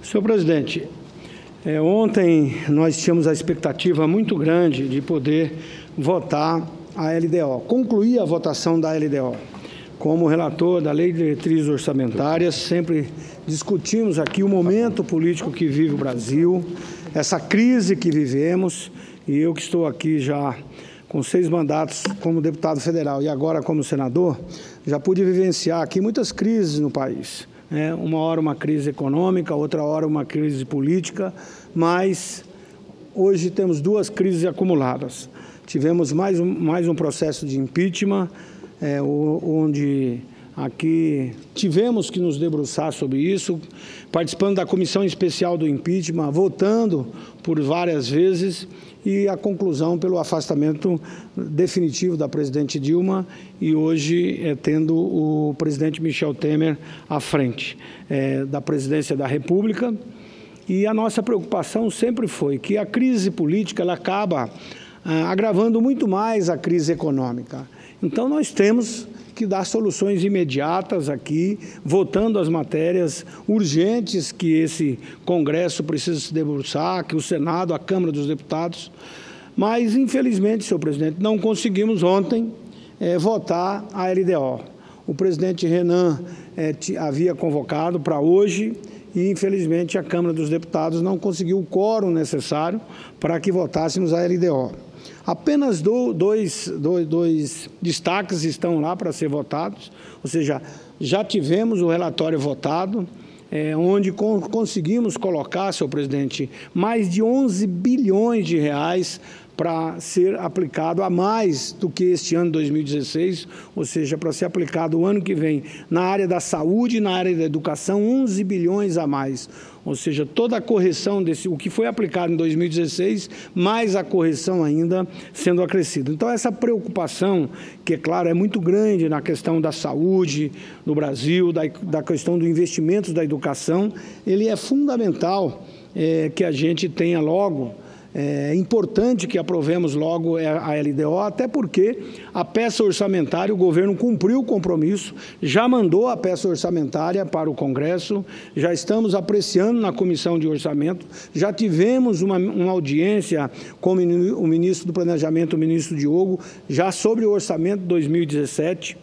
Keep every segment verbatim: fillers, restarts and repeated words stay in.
Senhor presidente, é, ontem nós tínhamos a expectativa muito grande de poder votar a L D O, concluir a votação da L D O. Como relator da Lei de Diretrizes Orçamentárias, sempre discutimos aqui o momento político que vive o Brasil, essa crise que vivemos, e eu que estou aqui já com seis mandatos como deputado federal e agora como senador, já pude vivenciar aqui muitas crises no país. É, uma hora uma crise econômica, outra hora uma crise política, mas hoje temos duas crises acumuladas. Tivemos mais um, mais um processo de impeachment, é, onde aqui tivemos que nos debruçar sobre isso, participando da comissão especial do impeachment, votando por várias vezes, e a conclusão pelo afastamento definitivo da presidente Dilma e hoje é, tendo o presidente Michel Temer à frente é, da presidência da República. E a nossa preocupação sempre foi que a crise política ela acaba ah, agravando muito mais a crise econômica. Então nós temos que dar soluções imediatas aqui, votando as matérias urgentes que esse Congresso precisa se debruçar, que o Senado, a Câmara dos Deputados. Mas, infelizmente, senhor presidente, não conseguimos ontem é, votar a L D O. O presidente Renan é, havia convocado para hoje e, infelizmente, a Câmara dos Deputados não conseguiu o quórum necessário para que votássemos a L D O. Apenas dois, dois, dois destaques estão lá para ser votados, ou seja, já tivemos o relatório votado, é, onde con conseguimos colocar, senhor presidente, mais de onze bilhões de reais para ser aplicado a mais do que este ano dois mil e dezesseis, ou seja, para ser aplicado o ano que vem na área da saúde e na área da educação, onze bilhões a mais. Ou seja, toda a correção desse, o que foi aplicado em dois mil e dezesseis, mais a correção ainda sendo acrescida. Então, essa preocupação, que é claro, é muito grande na questão da saúde no Brasil, da, da questão do investimento da educação, ele é fundamental é, que a gente tenha logo. É importante que aprovemos logo a L D O, até porque a peça orçamentária, o governo cumpriu o compromisso, já mandou a peça orçamentária para o Congresso, já estamos apreciando na Comissão de Orçamento, já tivemos uma, uma audiência com o ministro do Planejamento, o ministro Diogo, já sobre o orçamento de dois mil e dezessete,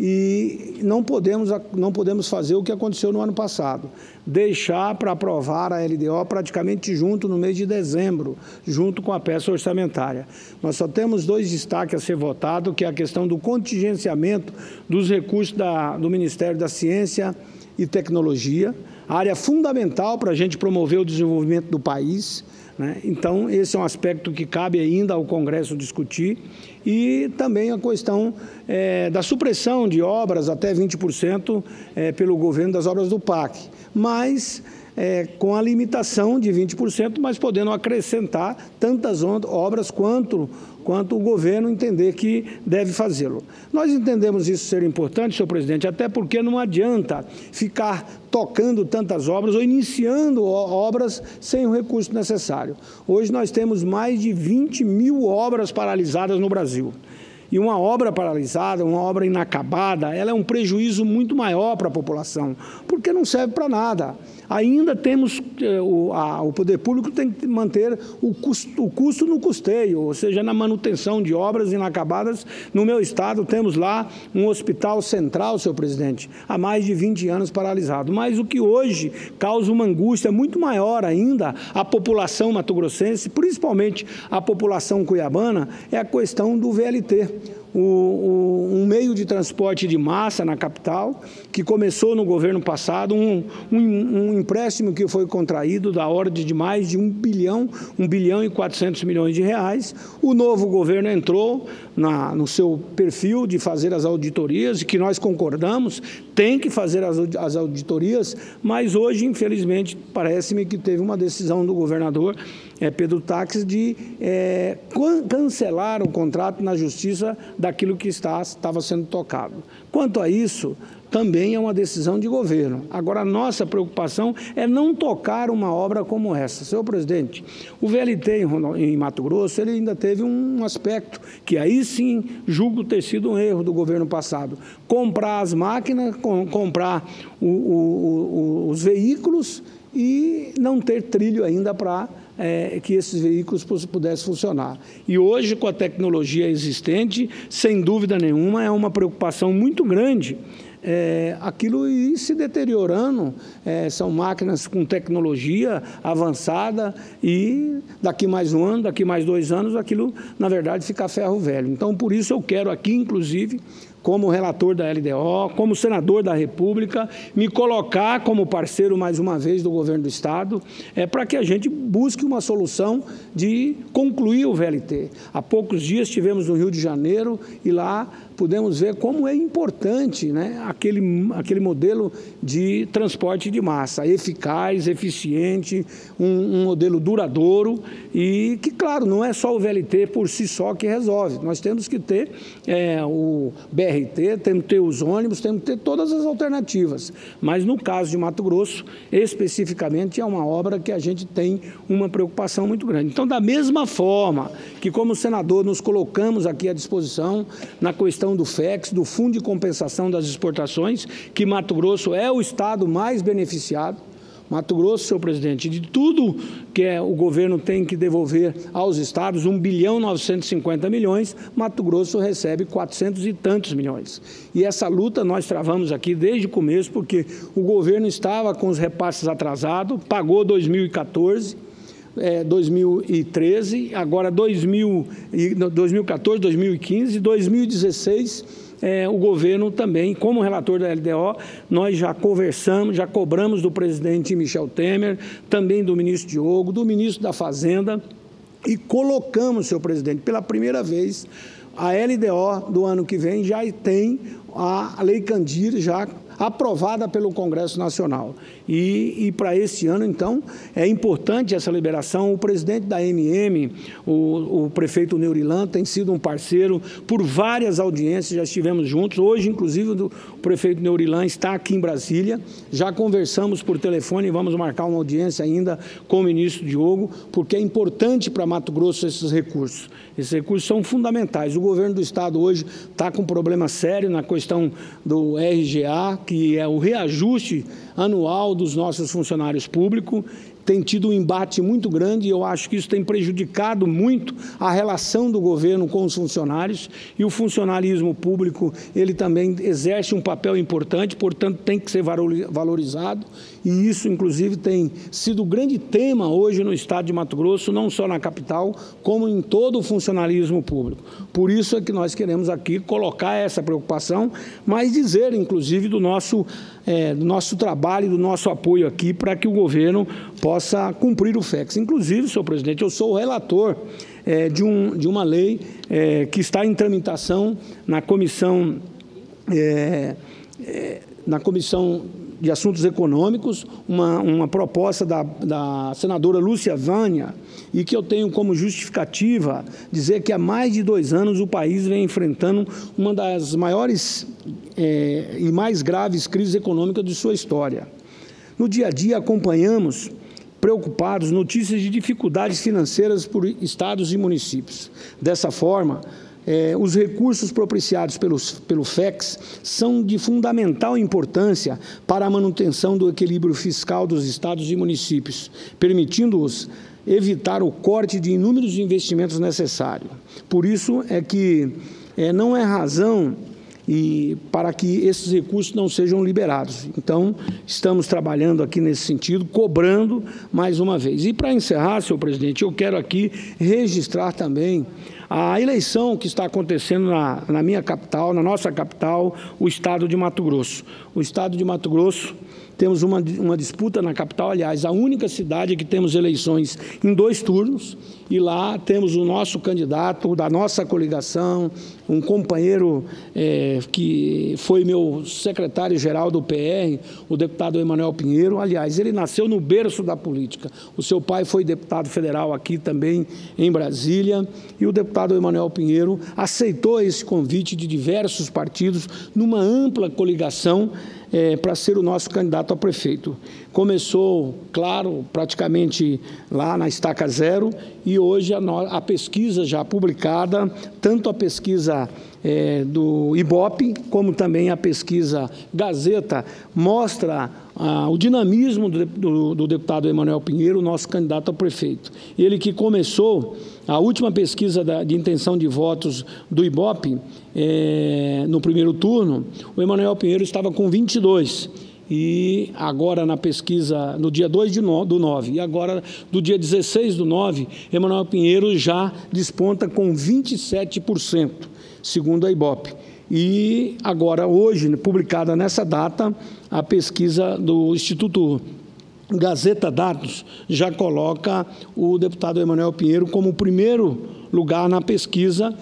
e não podemos, não podemos fazer o que aconteceu no ano passado, deixar para aprovar a L D O praticamente junto no mês de dezembro, junto com a peça orçamentária. Nós só temos dois destaques a ser votados, que é a questão do contingenciamento dos recursos da, do Ministério da Ciência e Tecnologia, área fundamental para a gente promover o desenvolvimento do país. Então, esse é um aspecto que cabe ainda ao Congresso discutir, e também a questão é, da supressão de obras até vinte por cento é, pelo governo das obras do P A C, mas é, com a limitação de vinte por cento, mas podendo acrescentar tantas obras quanto, quanto o governo entender que deve fazê-lo. Nós entendemos isso ser importante, senhor presidente, até porque não adianta ficar tocando tantas obras ou iniciando obras sem o recurso necessário. Hoje nós temos mais de vinte mil obras paralisadas no Brasil. E uma obra paralisada, uma obra inacabada, ela é um prejuízo muito maior para a população, porque não serve para nada. Ainda temos, o, a, o poder público tem que manter o custo, o custo no custeio, ou seja, na manutenção de obras inacabadas. No meu estado temos lá um hospital central, senhor presidente, há mais de vinte anos paralisado. Mas o que hoje causa uma angústia muito maior ainda à população mato-grossense, principalmente à população cuiabana, é a questão do V L T. O, o, um meio de transporte de massa na capital, que começou no governo passado, um, um, um empréstimo que foi contraído da ordem de mais de um bilhão, um bilhão e quatrocentos milhões de reais. O novo governo entrou na, no seu perfil de fazer as auditorias, e que nós concordamos, tem que fazer as, as auditorias, mas hoje, infelizmente, parece-me que teve uma decisão do governador é, Pedro Táxi de é, cancelar o contrato na justiça daquilo que está, estava sendo tocado. Quanto a isso, também é uma decisão de governo. Agora, a nossa preocupação é não tocar uma obra como essa. Senhor presidente, o V L T em, em Mato Grosso, ele ainda teve um aspecto que aí sim julgo ter sido um erro do governo passado. Comprar as máquinas, com, comprar o, o, o, os veículos e não ter trilho ainda para é, que esses veículos pudessem funcionar. E hoje, com a tecnologia existente, sem dúvida nenhuma, é uma preocupação muito grande É, aquilo ir se deteriorando, é, são máquinas com tecnologia avançada e daqui mais um ano, daqui mais dois anos, aquilo, na verdade, fica ferro velho. Então, por isso eu quero aqui, inclusive, como relator da L D O, como senador da República, me colocar como parceiro, mais uma vez, do governo do Estado, é, para que a gente busque uma solução de concluir o V L T. Há poucos dias estivemos no Rio de Janeiro e lá pudemos ver como é importante, né, aquele, aquele modelo de transporte de massa, eficaz, eficiente, um, um modelo duradouro e que, claro, não é só o V L T por si só que resolve. Nós temos que ter é, o B R T, temos que ter os ônibus, temos que ter todas as alternativas. Mas, no caso de Mato Grosso, especificamente, é uma obra que a gente tem uma preocupação muito grande. Então, da mesma forma que, como senador, nos colocamos aqui à disposição na questão do F E X, do Fundo de Compensação das Exportações, que Mato Grosso é o estado mais beneficiado. Mato Grosso, senhor presidente, de tudo que é, o governo tem que devolver aos estados, um bilhão novecentos e cinquenta milhões, Mato Grosso recebe quatrocentos e tantos milhões. E essa luta nós travamos aqui desde o começo, porque o governo estava com os repasses atrasados, pagou dois mil e quatorze, É, dois mil e treze, agora dois mil, dois mil e quatorze, dois mil e quinze, dois mil e dezesseis, é, o governo também, como relator da L D O, nós já conversamos, já cobramos do presidente Michel Temer, também do ministro Diogo, do ministro da Fazenda, e colocamos, senhor presidente, pela primeira vez, a L D O do ano que vem já tem a Lei Candir já aprovada pelo Congresso Nacional. E, e para esse ano, então, é importante essa liberação. O presidente da M M, o, o prefeito Neurilan, tem sido um parceiro por várias audiências, já estivemos juntos. Hoje, inclusive, o prefeito Neurilan está aqui em Brasília. Já conversamos por telefone e vamos marcar uma audiência ainda com o ministro Diogo, porque é importante para Mato Grosso esses recursos. Esses recursos são fundamentais. O governo do Estado hoje está com um problema sério na questão do R G A, que é o reajuste anual dos nossos funcionários públicos, tem tido um embate muito grande e eu acho que isso tem prejudicado muito a relação do governo com os funcionários e o funcionalismo público, ele também exerce um papel importante, portanto, tem que ser valorizado e isso, inclusive, tem sido o grande tema hoje no estado de Mato Grosso, não só na capital, como em todo o funcionalismo público. Por isso é que nós queremos aqui colocar essa preocupação, mas dizer, inclusive, do nosso, é, do nosso trabalho, do nosso apoio aqui para que o governo possa cumprir o F E X. Inclusive, senhor presidente, eu sou o relator é, de, um, de uma lei é, que está em tramitação na comissão, é, é, na comissão de Assuntos Econômicos, uma, uma proposta da, da senadora Lúcia Vânia, e que eu tenho como justificativa dizer que há mais de dois anos o país vem enfrentando uma das maiores é, e mais graves crises econômicas de sua história. No dia a dia acompanhamos preocupados notícias de dificuldades financeiras por estados e municípios. Dessa forma, Eh, os recursos propiciados pelos, pelo F E X são de fundamental importância para a manutenção do equilíbrio fiscal dos estados e municípios, permitindo-os evitar o corte de inúmeros investimentos necessários. Por isso é que eh, não é razão e para que esses recursos não sejam liberados. Então, estamos trabalhando aqui nesse sentido, cobrando mais uma vez. E para encerrar, senhor presidente, eu quero aqui registrar também a eleição que está acontecendo na, na minha capital, na nossa capital, o estado de Mato Grosso. O estado de Mato Grosso, temos uma, uma disputa na capital, aliás, a única cidade que temos eleições em dois turnos, e lá temos o nosso candidato da nossa coligação, um companheiro é, que foi meu secretário-geral do P R, o deputado Emanuel Pinheiro. Aliás, ele nasceu no berço da política. O seu pai foi deputado federal aqui também em Brasília, e o deputado Emanuel Pinheiro aceitou esse convite de diversos partidos numa ampla coligação É, para ser o nosso candidato a prefeito. Começou, claro, praticamente lá na Estaca Zero, e hoje a, no, a pesquisa já publicada, tanto a pesquisa é, do Ibope, como também a pesquisa Gazeta, mostra ah, o dinamismo do, do, do deputado Emanuel Pinheiro, nosso candidato a prefeito. Ele que começou a última pesquisa da, de intenção de votos do Ibope, é, no primeiro turno, o Emanuel Pinheiro estava com vinte e dois. E agora na pesquisa, no dia dois de no, do nove, e agora do dia dezesseis do nove, Emanuel Pinheiro já desponta com vinte e sete por cento, segundo a Ibope. E agora, hoje, publicada nessa data, a pesquisa do Instituto Gazeta Dados já coloca o deputado Emanuel Pinheiro como primeiro lugar na pesquisa,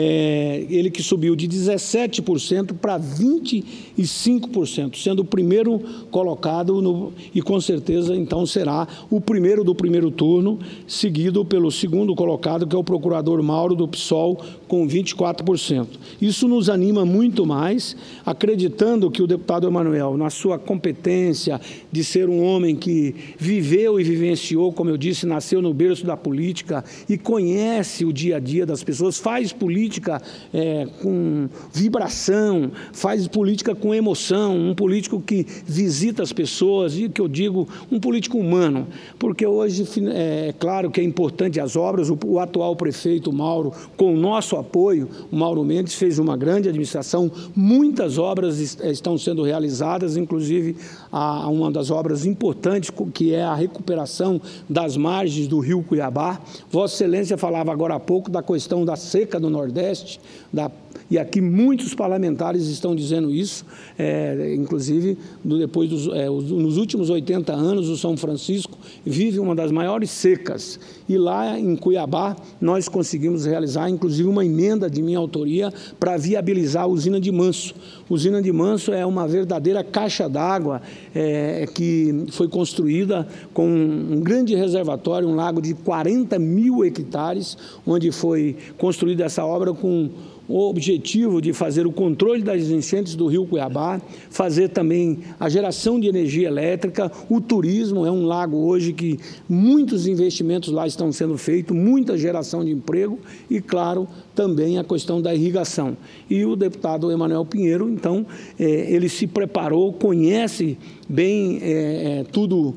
é, ele que subiu de dezessete por cento para vinte e cinco por cento, sendo o primeiro colocado no, e com certeza então será o primeiro do primeiro turno, seguido pelo segundo colocado, que é o procurador Mauro do PSOL, com vinte e quatro por cento. Isso nos anima muito mais, acreditando que o deputado Emanuel, na sua competência de ser um homem que viveu e vivenciou, como eu disse, nasceu no berço da política e conhece o dia a dia das pessoas, faz política política é, com vibração, faz política com emoção, um político que visita as pessoas, e que eu digo, um político humano, porque hoje é claro que é importante as obras, o, o atual prefeito Mauro, com o nosso apoio, o Mauro Mendes, fez uma grande administração, muitas obras est estão sendo realizadas, inclusive a, uma das obras importantes, que é a recuperação das margens do rio Cuiabá. Vossa Excelência falava agora há pouco da questão da seca do Nordeste, da, e aqui muitos parlamentares estão dizendo isso, é, inclusive do, depois dos, é, os, nos últimos oitenta anos o São Francisco vive uma das maiores secas, e lá em Cuiabá nós conseguimos realizar inclusive uma emenda de minha autoria para viabilizar a usina de Manso. A usina de Manso é uma verdadeira caixa d'água é, que foi construída com um grande reservatório, um lago de quarenta mil hectares, onde foi construída essa obra com o objetivo de fazer o controle das enchentes do rio Cuiabá, fazer também a geração de energia elétrica, o turismo. É um lago hoje que muitos investimentos lá estão sendo feitos, muita geração de emprego e, claro, também a questão da irrigação. E o deputado Emanuel Pinheiro, então, é, ele se preparou, conhece bem é, é, tudo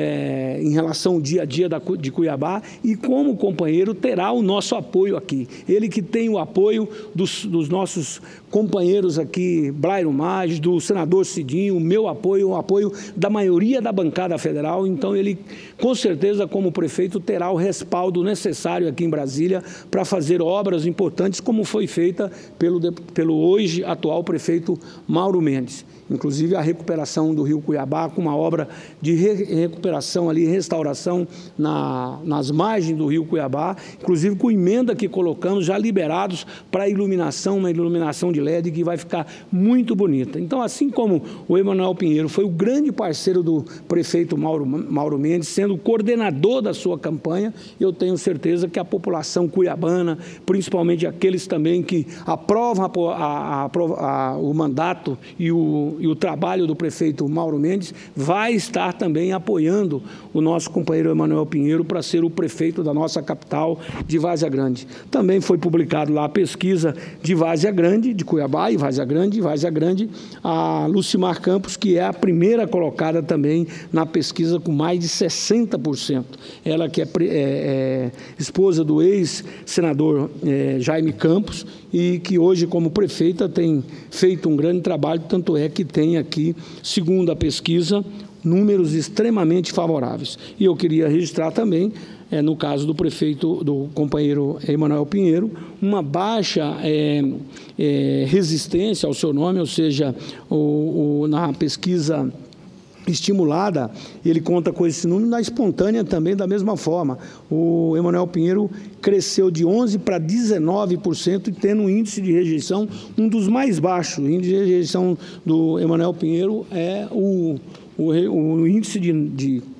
É, em relação ao dia a dia da, de Cuiabá, e como companheiro terá o nosso apoio aqui. Ele que tem o apoio dos, dos nossos companheiros aqui, Blairo Maggi, do senador Cidinho, o meu apoio, o apoio da maioria da bancada federal. Então ele, com certeza, como prefeito, terá o respaldo necessário aqui em Brasília para fazer obras importantes, como foi feita pelo, pelo hoje atual prefeito Mauro Mendes. Inclusive a recuperação do rio Cuiabá, com uma obra de re recuperação ali, restauração na, nas margens do rio Cuiabá, inclusive com emenda que colocamos, já liberados para iluminação, uma iluminação de L E D que vai ficar muito bonita. Então, assim como o Emanuel Pinheiro foi o grande parceiro do prefeito Mauro, Mauro Mendes, sendo o coordenador da sua campanha, eu tenho certeza que a população cuiabana, principalmente aqueles também que aprovam a, a, a, a, o mandato e o e o trabalho do prefeito Mauro Mendes, vai estar também apoiando o nosso companheiro Emanuel Pinheiro para ser o prefeito da nossa capital de Várzea Grande. Também foi publicado lá a pesquisa de Várzea Grande, de Cuiabá e Várzea Grande, e Várzea Grande, a Lucimar Campos, que é a primeira colocada também na pesquisa com mais de sessenta por cento. Ela que é, é, é esposa do ex-senador é, Jaime Campos, e que hoje, como prefeita, tem feito um grande trabalho, tanto é que tem aqui, segundo a pesquisa, números extremamente favoráveis. E eu queria registrar também, é, no caso do prefeito, do companheiro Emanuel Pinheiro, uma baixa é, é, resistência ao seu nome, ou seja, o, o, na pesquisa estimulada, ele conta com esse número, na espontânea também da mesma forma. O Emanuel Pinheiro cresceu de onze para dezenove por cento, tendo um índice de rejeição um dos mais baixos. O índice de rejeição do Emanuel Pinheiro é o, o, o índice de, de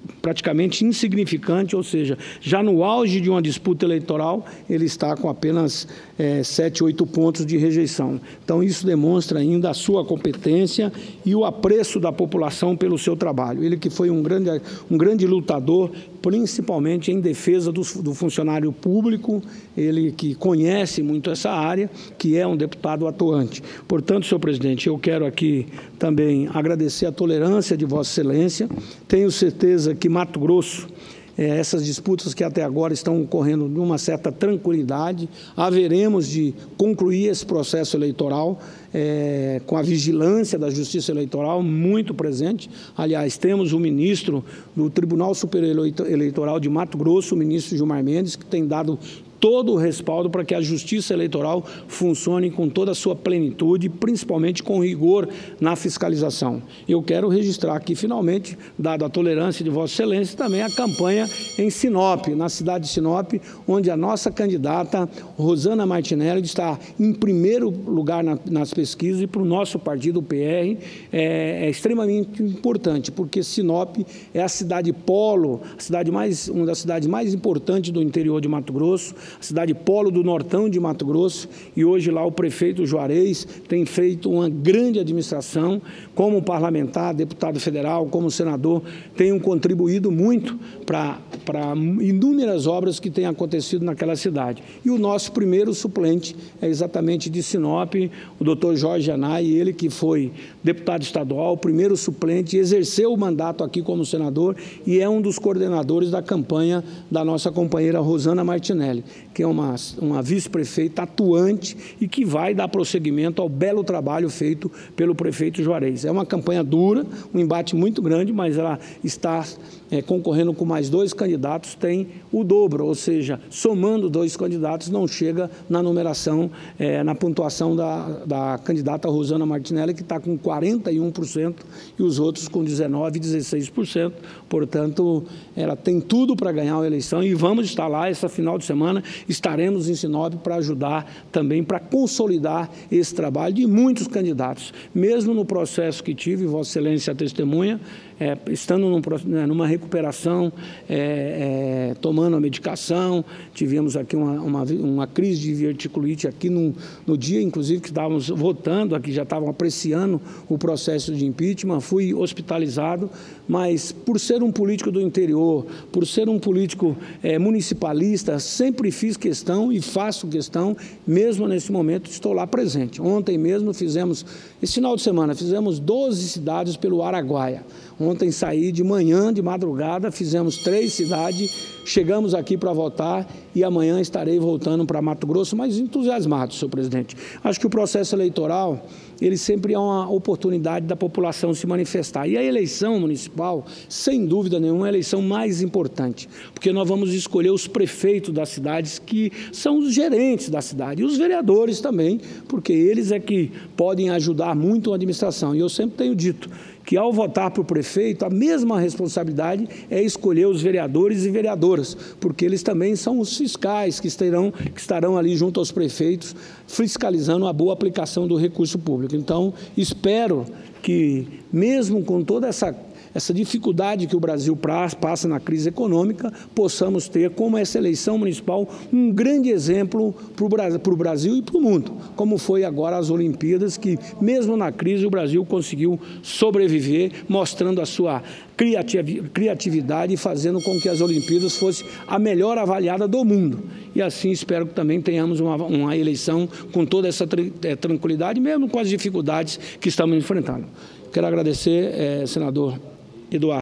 praticamente insignificante, ou seja, já no auge de uma disputa eleitoral, ele está com apenas é, sete, oito pontos de rejeição. Então, isso demonstra ainda a sua competência e o apreço da população pelo seu trabalho. Ele que foi um grande, um grande lutador, principalmente em defesa do, do funcionário público, ele que conhece muito essa área, que é um deputado atuante. Portanto, senhor presidente, eu quero aqui também agradecer a tolerância de Vossa Excelência. Tenho certeza que Mato Grosso, eh, essas disputas que até agora estão ocorrendo de uma certa tranquilidade, haveremos de concluir esse processo eleitoral eh, com a vigilância da Justiça Eleitoral muito presente. Aliás, temos o ministro do Tribunal Superior Eleitoral de Mato Grosso, o ministro Gilmar Mendes, que tem dado todo o respaldo para que a Justiça Eleitoral funcione com toda a sua plenitude, principalmente com rigor na fiscalização. Eu quero registrar aqui, finalmente, dado a tolerância de Vossa Excelência, também a campanha em Sinop, na cidade de Sinop, onde a nossa candidata, Rosana Martinelli, está em primeiro lugar na, nas pesquisas, e para o nosso partido, o P R, é, é extremamente importante, porque Sinop é a cidade polo, a cidade mais, uma das cidades mais importantes do interior de Mato Grosso, a cidade polo do nortão de Mato Grosso, e hoje lá o prefeito Juarez tem feito uma grande administração, como parlamentar, deputado federal, como senador, tenham contribuído muito para para inúmeras obras que têm acontecido naquela cidade. E o nosso primeiro suplente é exatamente de Sinop, o doutor Jorge Anay, ele que foi deputado estadual, primeiro suplente, exerceu o mandato aqui como senador e é um dos coordenadores da campanha da nossa companheira Rosana Martinelli, que é uma, uma vice-prefeita atuante e que vai dar prosseguimento ao belo trabalho feito pelo prefeito Juarez. É uma campanha dura, um embate muito grande, mas ela está é, concorrendo com mais dois candidatos, tem o dobro, ou seja, somando dois candidatos, não chega na numeração, é, na pontuação da, da candidata Rosana Martinelli, que está com quarenta e um por cento e os outros com dezenove por cento e dezesseis por cento. Portanto, ela tem tudo para ganhar a eleição e vamos estar lá essa final de semana, estaremos em Sinop para ajudar também, para consolidar esse trabalho de muitos candidatos. Mesmo no processo que tive, Vossa Excelência testemunha, é, estando num, numa recuperação, é, é, tomando a medicação, tivemos aqui uma, uma, uma crise de verticulite aqui no, no dia, inclusive, que estávamos votando, aqui já estavam apreciando o processo de impeachment, fui hospitalizado, mas por ser um político do interior, por ser um político é, municipalista, sempre fiz questão e faço questão, mesmo nesse momento, estou lá presente. Ontem mesmo fizemos, esse final de semana, fizemos doze cidades pelo Araguaia. Ontem saí de manhã, de madrugada, fizemos três cidades, chegamos aqui para votar e amanhã estarei voltando para Mato Grosso, mas entusiasmado, senhor presidente. Acho que o processo eleitoral, ele sempre é uma oportunidade da população se manifestar. E a eleição municipal, sem dúvida nenhuma, é a eleição mais importante, porque nós vamos escolher os prefeitos das cidades, que são os gerentes da cidade, e os vereadores também, porque eles é que podem ajudar muito a administração. E eu sempre tenho dito que, ao votar para o prefeito, a mesma responsabilidade é escolher os vereadores e vereadoras, porque eles também são os fiscais que estarão, que estarão ali junto aos prefeitos, fiscalizando a boa aplicação do recurso público. Então, espero que, mesmo com toda essa essa dificuldade que o Brasil passa na crise econômica, possamos ter, como essa eleição municipal, um grande exemplo para o Brasil e para o mundo, como foi agora as Olimpíadas, que mesmo na crise o Brasil conseguiu sobreviver, mostrando a sua criatividade e fazendo com que as Olimpíadas fosse a melhor avaliada do mundo. E assim espero que também tenhamos uma, uma eleição com toda essa tranquilidade, mesmo com as dificuldades que estamos enfrentando. Quero agradecer, eh, senador Eduardo.